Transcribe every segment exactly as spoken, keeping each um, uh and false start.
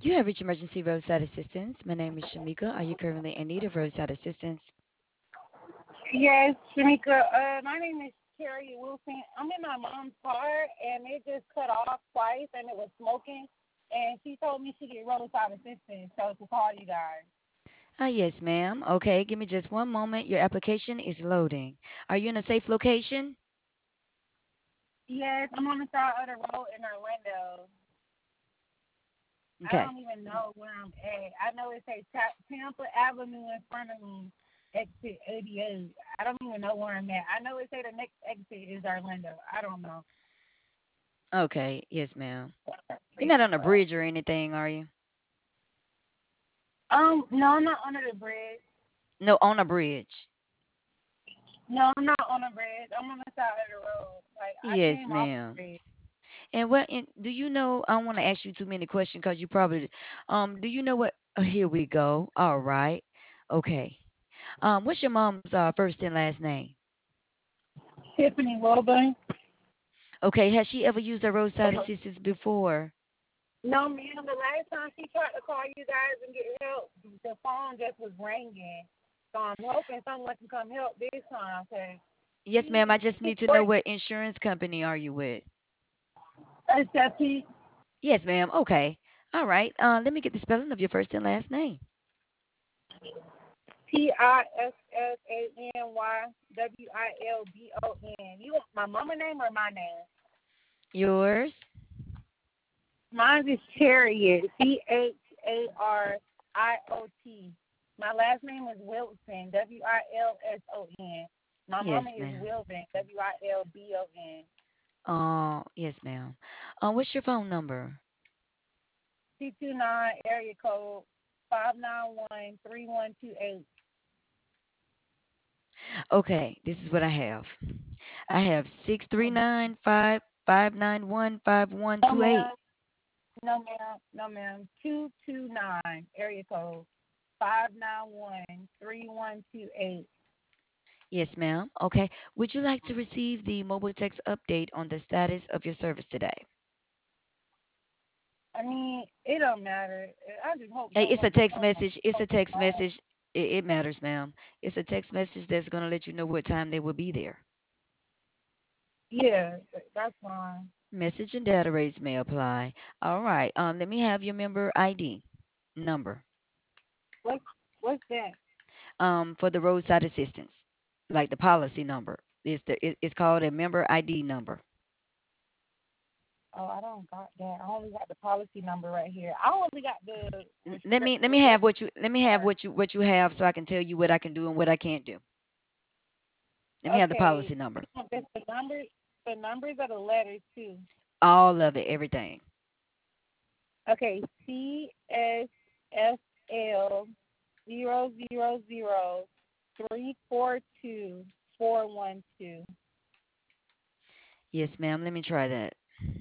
You have reached emergency roadside assistance. My name is Shamika. Are you currently in need of roadside assistance? Yes, Shanika. Uh, my name is Carrie Wilson. I'm in my mom's car, and it just cut off twice, and it was smoking. And she told me she get roadside assistance, so to call you guys. Ah, yes, ma'am. Okay, give me just one moment. Your application is loading. Are you in a safe location? Yes, I'm on the side of the road in Orlando. I Okay. don't even know where I'm at. I know it says Ta- Tampa Avenue in front of me, exit eighty-eight. I don't even know where I'm at. I know it say the next exit is Orlando. I don't know. Okay, yes, ma'am. You're not on a bridge or anything, are you? Um, no, I'm not under the bridge. No, on a bridge. No, I'm not on the bridge. I'm on the side of the road. Like I Yes, came off the ma'am. bridge. And what? And do you know? I don't want to ask you too many questions because you probably. Um. Do you know what? Oh, here we go. All right. Okay. Um. What's your mom's uh, first and last name? Tiffany Wilburn. Okay. Has she ever used a roadside assistance before? No, ma'am. The last time she tried to call you guys and get help, the phone just was ringing. So I'm hoping someone can come help this time. Cause Yes, she, ma'am. I just she need to know works what insurance company are you with? at P Yes, ma'am. Okay. All right. Uh, let me get the spelling of your first and last name. P I S S A N Y W I L B O N. You want my mama name or my name? Yours. Mine is Chariot. C H A R I O T. My last name is Wilson. W I L S O N. My Yes, mama is ma'am. Wilson. W I L B O N. Uh, yes, ma'am. Uh, what's your phone number? Two two nine area code five nine one three one two eight. Okay, this is what I have. I have six three nine five five nine one five one No two eight. ma'am. No ma'am. No ma'am. Two two nine area code five nine one three one two eight. Yes, ma'am. Okay. Would you like to receive the mobile text update on the status of your service today? I mean, it don't matter. I just hope Hey, it's a someone can text come. message. It's a text message. It, it matters, ma'am. It's a text message that's going to let you know what time they will be there. Yeah, that's fine. Message and data rates may apply. All right. Um, let me have your member I D number What's what's that? um, for the roadside assistance, like the policy number. It's the it, it's called a member I D number. Oh, I don't got that. I only got the policy number right here. I only got the N- Let restrict me let me restrict have what you let me have card. what you what you have so I can tell you what I can do and what I can't do. Let me have the Okay, policy number. it's the numbers. The numbers are the letters too. All of it, everything. Okay, C S S L zero zero zero three four two four one two. Yes, ma'am. Let me try that.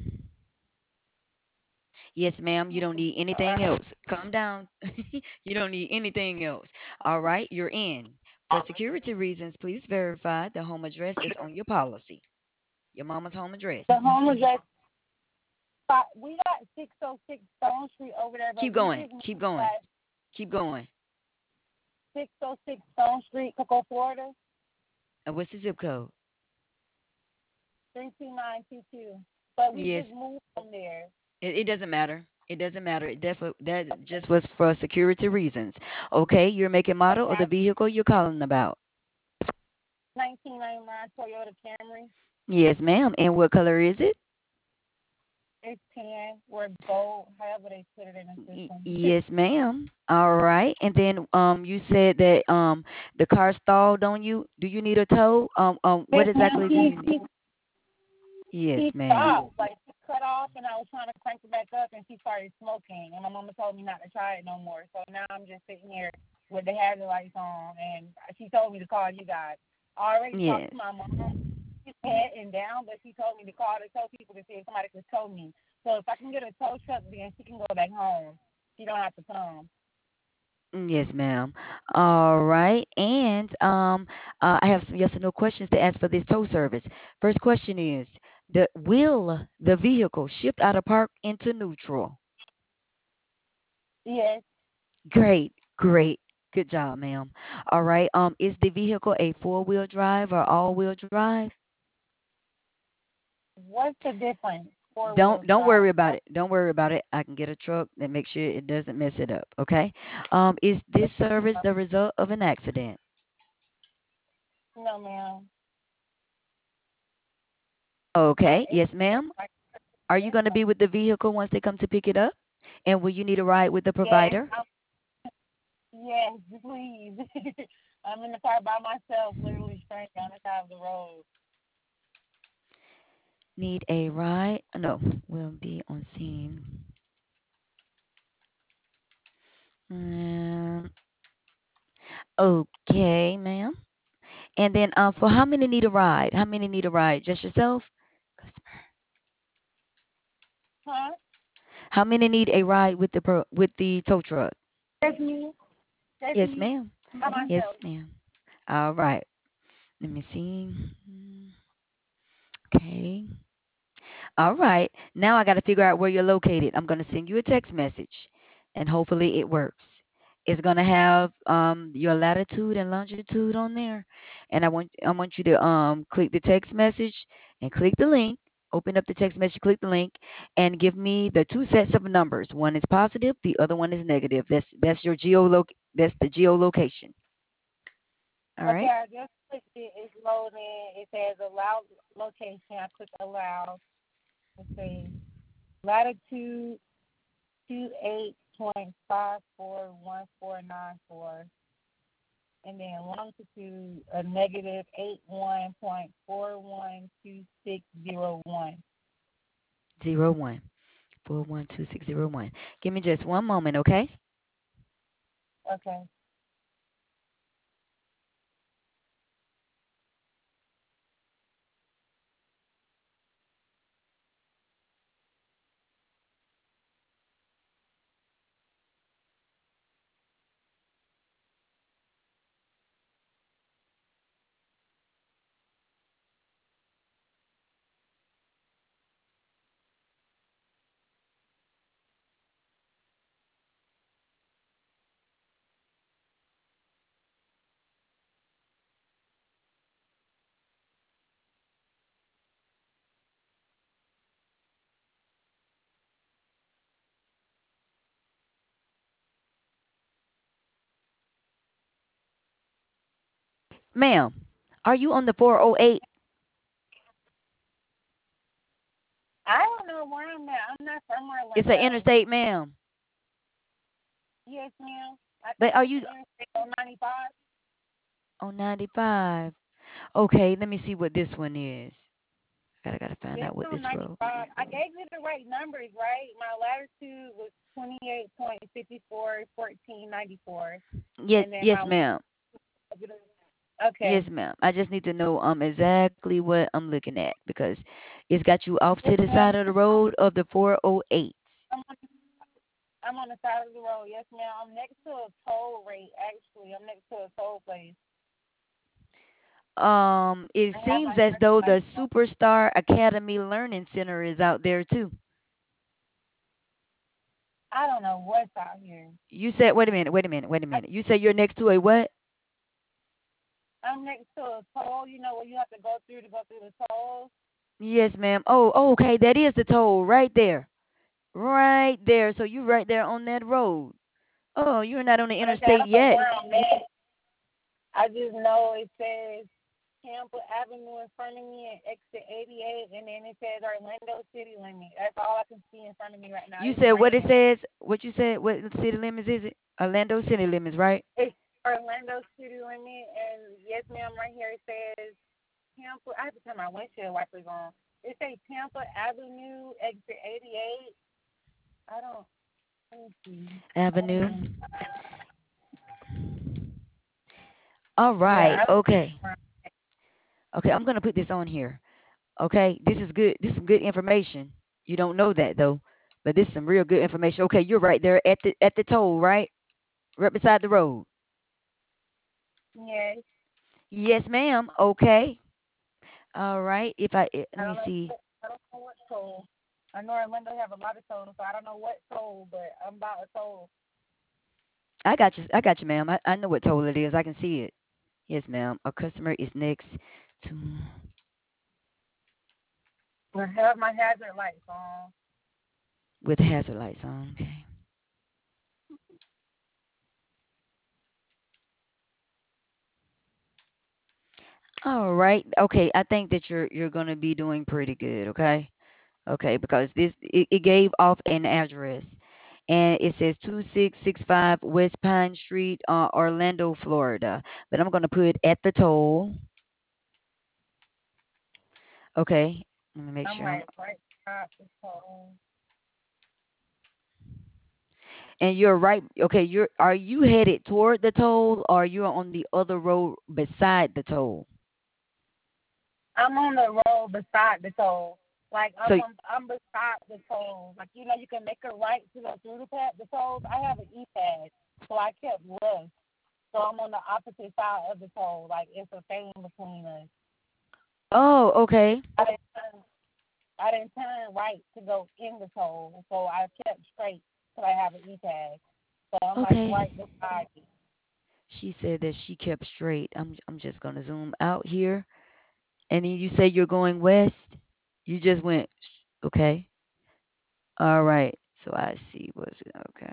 Yes, ma'am. You don't need anything else. Calm down. You don't need anything else. All right, you're in. For security reasons, please verify the home address is on your policy. Your mama's home address. The home address. fi- We got six oh six Stone Street over there, Keep but we going. just moved Keep going. like Keep going. six oh six Stone Street, Cocoa, Florida, And what's the zip code? three two nine two two. But we just Yes. moved from there. It, it doesn't matter. It doesn't matter. It definitely that just was for security reasons. Okay, you're making model of Okay. the vehicle you're calling about. nineteen ninety-nine Toyota Camry. Yes, ma'am. And what color is it? It's ten. We're gold. However they put it in the Y- system. yes, ma'am. All right. And then um you said that um the car stalled on you. Do you need a tow? Um um what Yes, ma'am. exactly do He, you need? he, Yes, he ma'am. stopped. Like, he cut off, and I was trying to crank it back up, and she started smoking. And my mama told me not to try it no more. So now I'm just sitting here with the hazard lights on, and she told me to call you guys. I already talked to Yes. my mom. She's heading down, but she told me to call to tell people to see if somebody could tow me. So if I can get a tow truck, then she can go back home. She don't have to come. Mm, yes, ma'am. All right. And um uh, I have some yes or no questions to ask for this tow service. First question is the will the vehicle shift out of park into neutral? Yes. Great, great. Good job, ma'am. All right. Um, is the vehicle a four-wheel drive or all-wheel drive? What's the difference? Four Don't wheel don't drive. worry about Oh, it. Don't worry about it. I can get a truck that makes sure it doesn't mess it up. Okay. Um, is this service the result of an accident? no, ma'am. Uh, Okay. it's Yes, ma'am. like Are you yes, going to ma'am. be with the vehicle once they come to pick it up? And will you need a ride with the Yes, provider? I'm, yes, please. I'm in the car by myself, literally stranded on the side of the road. Need a ride? No, will be on scene. Um, okay, ma'am. And then uh, for how many need a ride? How many need a ride? Just yourself? Customer. Huh? How many need a ride with the pro- with the tow truck? That's me. That's Yes, me. ma'am. By Yes, myself. ma'am. All right. Let me see. Mm, okay. All right. Now I got to figure out where you're located. I'm going to send you a text message, and hopefully it works. It's going to have um, your latitude and longitude on there, and I want I want you to um, click the text message and click the link. Open up the text message, click the link, and give me the two sets of numbers. One is positive, the other one is negative. That's that's your geoloc that's the geolocation. All Okay, right. I just clicked it. It's loading. It says allow location. I click allow. It says latitude two eight point five four one four nine four, and then longitude a negative eight one point four one two six zero one. Zero one four one two six zero one. Give me just one moment, okay? Okay. Ma'am, are you on the four oh eight? I don't know where I'm at. I'm not from It's an Orlando. interstate, ma'am. Yes, ma'am. I But think are it's you the Interstate on ninety-five. on ninety-five? Okay, let me see what this one is. Gotta gotta find It's out what on this road. ninety-five. I gave you the right numbers, right? My latitude was twenty-eight point five four, fourteen ninety-four. Yes, And then yes, my ma'am. okay. Yes, ma'am. I just need to know um exactly what I'm looking at because it's got you off to Yes, the ma'am. side of the road of the four oh eight. I'm on, I'm on the side of the road. Yes, ma'am. I'm next to a toll rate, actually. I'm next to a toll place. Um, it I have seems my as though license the on. Superstar Academy Learning Center is out there too. I don't know what's out here. You said, wait a minute, wait a minute, wait a I, minute. You say you're next to a what? I'm next to a toll, you know, where you have to go through to go through the tolls. Yes, ma'am. Oh, oh, okay, that is the toll right there. Right there. So you're right there on that road. Oh, you're not on the Okay, I interstate don't know yet. where I'm at. I just know it says Tampa Avenue in front of me and exit eighty-eight, and then it says Orlando City Limit. That's all I can see in front of me right now. You It's said what it raining. says? What you said? What city limits is it? Orlando city limits, right? It's Orlando City Limit, and yes, ma'am, right here it says Tampa. I have to turn my windshield wipers on. It says Tampa Avenue, exit eighty-eight. I don't. Let me see. Avenue. Um, All yeah, right. I don't see Okay. where Okay, I'm gonna put this on here. Okay, this is good. This is some good information. You don't know that though, but this is some real good information. Okay, you're right there at the at the toll, right? Right beside the road. yes. Yes, ma'am. Okay. All right. If I eh, let I don't me know. see. What, I don't know what toll. I know Orlando have a lot of tolls, so I don't know what toll, but I'm about a toll. I got you. I got you, ma'am. I, I know what toll it is. I can see it. Yes, ma'am. A customer is next to I have my hazard lights on. with hazard lights on. Okay. All right. Okay. I think that you're you're gonna be doing pretty good. Okay. Okay, because this it, it gave off an address, and it says two six six five West Pine Street, uh, Orlando, Florida. But I'm gonna put at the toll. Okay. Let me make I'm sure I'm. like right beside the toll. And you're right. Okay. You're are you headed toward the toll, or you're on the other road beside the toll? I'm on the road beside the toll. Like I'm So on, I'm beside the toll. Like you know, you can make a right to go through the pad, the tolls. I have an e-pad, so I kept left. So I'm on the opposite side of the toll. Like it's a thing between us. oh, okay. I didn't turn, I didn't turn right to go in the toll, so I kept straight till I have an e-pad. So I'm like Okay. right beside you. She said that she kept straight. I'm I'm just gonna zoom out here. And then you say you're going west. You just went. Okay. All right. So I see what's okay.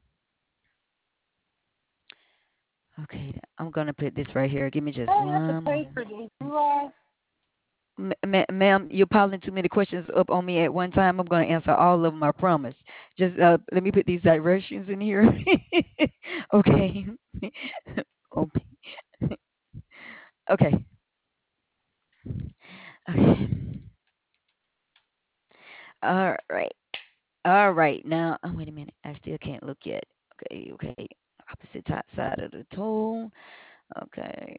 Okay. I'm gonna put this right here. Give me I just don't have to one pay moment. for this. Do I? Ma- ma- ma'am, you're piling too many questions up on me at one time. I'm gonna answer all of them. I promise. Just uh, let me put these directions in here. Okay. Okay. Okay. Okay. All right. All right. Now, oh, wait a minute. I still can't look yet. Okay. Okay. Opposite top side of the toe. Okay.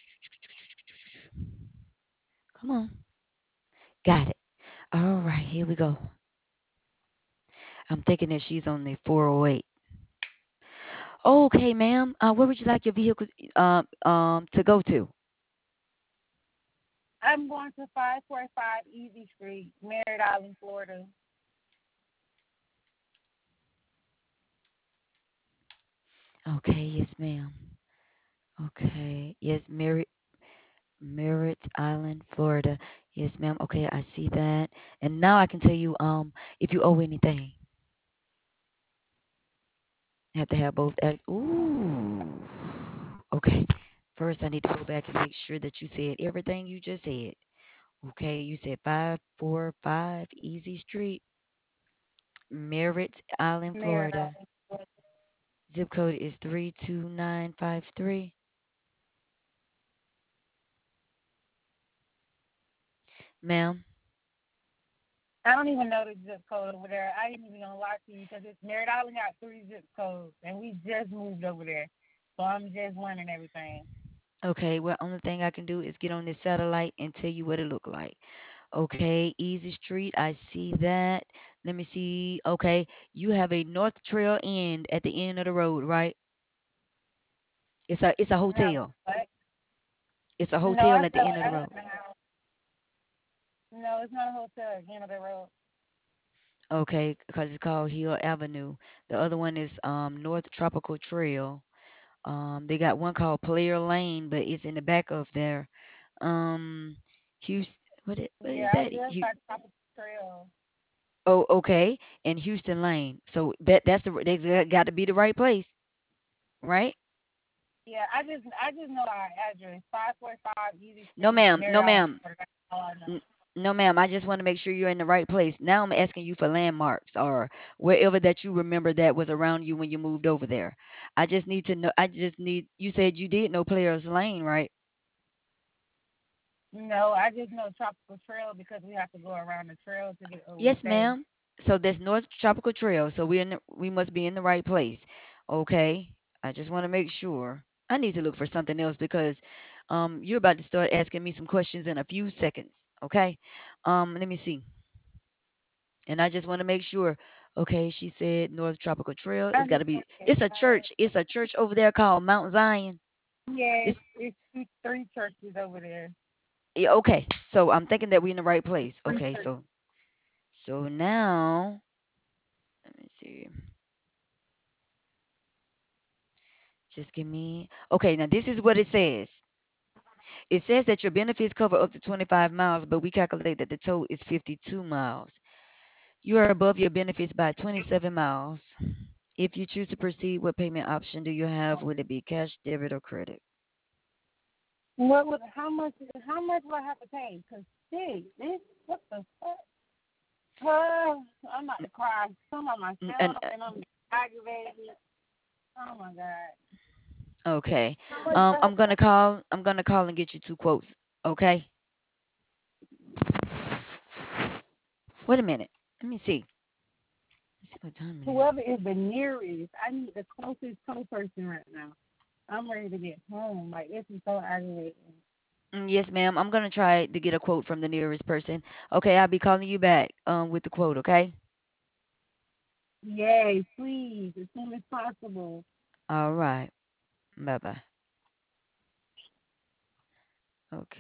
Come on. Got it. All right. Here we go. I'm thinking that she's on the four oh eight. Okay, ma'am. Uh, where would you like your vehicle um um to go to? I'm going to five forty-five Easy Street, Merritt Island, Florida. Okay. Yes, ma'am. Okay. Yes, Merritt Merritt Island, Florida. Yes, ma'am. Okay, I see that. And now I can tell you um if you owe anything. Have to have both. ad- Ooh. Okay. First, I need to go back and make sure that you said everything you just said. Okay, you said five four five Easy Street, Merritt Island, Merritt Florida. Island, Florida. Zip code is three two nine five three. Ma'am. I don't even know the zip code over there. I ain't even gonna lie to you because it's Merritt Island got three zip codes, and we just moved over there, so I'm just learning everything. Okay, well, only thing I can do is get on this satellite and tell you what it look like. Okay, Easy Street, I see that. Let me see. Okay, you have a North Trail End at the end of the road, right? It's a it's a You have hotel. what? It's a No, hotel I at the feel end like of the I live road. in a house. No, it's not a hotel at the end of the road. Okay, because it's called Hill Avenue. The other one is um North Tropical Trail. Um, they got one called Player Lane, but it's in the back of there. Um, Houston, what it, what is Yeah, I that? live Hu- by Tropical Trail. oh, okay, and Houston Lane. So that that's the they got to be the right place, right? Yeah, I just I just know our address, five four five Easy No, Street, ma'am. Merritt No, Island, ma'am. Florida. That's all I know. N- No, ma'am. I just want to make sure you're in the right place. Now I'm asking you for landmarks or wherever that you remember that was around you when you moved over there. I just need to know. I just need. You said you did know Players Lane, right? No, I just know Tropical Trail because we have to go around the trail to get where we Yes, stay. ma'am. So that's North Tropical Trail. So we're in the, we must be in the right place. Okay. I just want to make sure. I need to look for something else because um you're about to start asking me some questions in a few seconds. Okay. Um, let me see. And I just want to make sure. Okay, she said North Tropical Trail. I It's got just to be. okay. It's a church. It's a church over there called Mount Zion. Yeah, it's, It's it's two, three churches over there. yeah, okay. So I'm thinking that we're in the right place. Three Okay, churches. so so now let me see. Just give me. Okay, now this is what it says. It says that your benefits cover up to twenty-five miles, but we calculate that the total is fifty-two miles. You are above your benefits by twenty-seven miles. If you choose to proceed, what payment option do you have? Would it be cash, debit, or credit? What would how much how much do I have to pay? Cause shit, this what the fuck? Uh, I'm about to cry. Some of N- And myself and I'm aggravated. Oh my god. okay, How much do um, I I'm have to gonna pay? call. I'm gonna call and get you two quotes. Okay. Wait a minute. Let me see. Let's see what time it is. Whoever is the nearest, I need the closest co person right now. I'm ready to get home. Like this is so aggravating. Mm, yes, ma'am. I'm gonna try to get a quote from the nearest person. Okay, I'll be calling you back um with the quote. Okay. Yay, please, as soon as possible. All right. Bye bye. Okay.